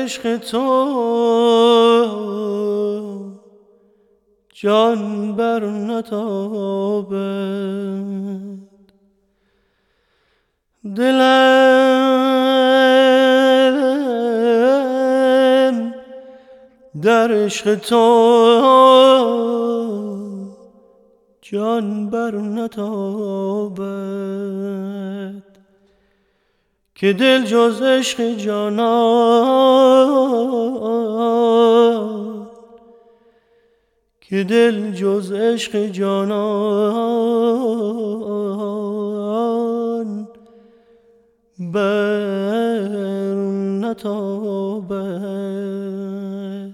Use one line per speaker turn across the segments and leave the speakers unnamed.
عشق تو جان بر نتابد، دلم در عشق تو جان بر نتابد، که دل جز عشق جانان، که دل جز عشق جانان بر نتابد.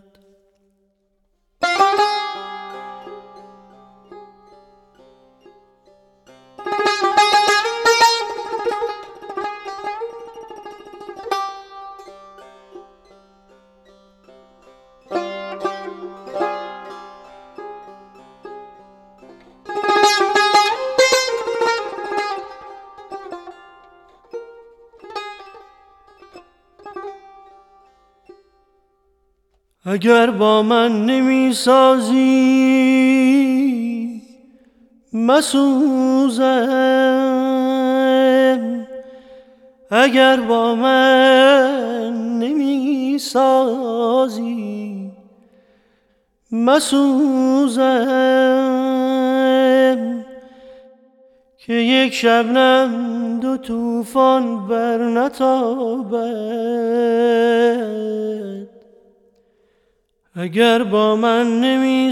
اگر با من نمی سازی مسوزم، اگر با من نمی سازی مسوزم، که یک شبنم دو طوفان بر نتابد. اگر با من نمی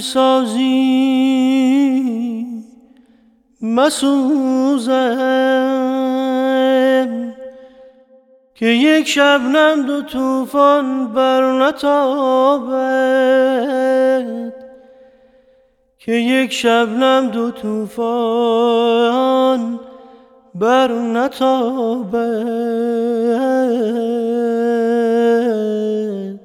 سازی مسوزم، که یک شبنم دو طوفان بر نتابد، که یک شبنم دو طوفان بر نتابد.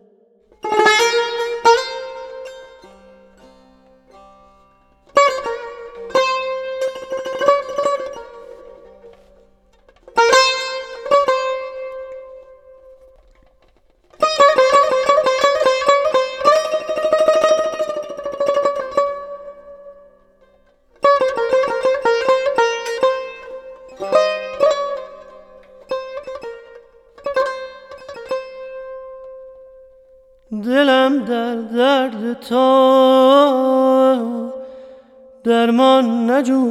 دلم در درد تو درمان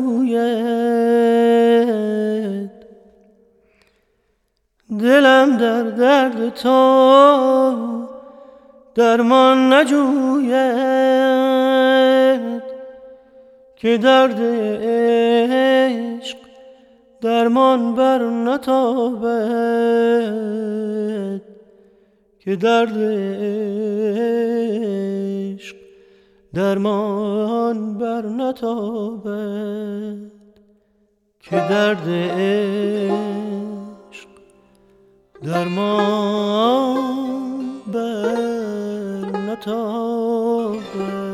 نجوید، دلم در درد تو درمان نجوید، که درد عشق درمان بر نتابد، که درد عشق درمان بر نتابد، که درد عشق درمان بر نتابد.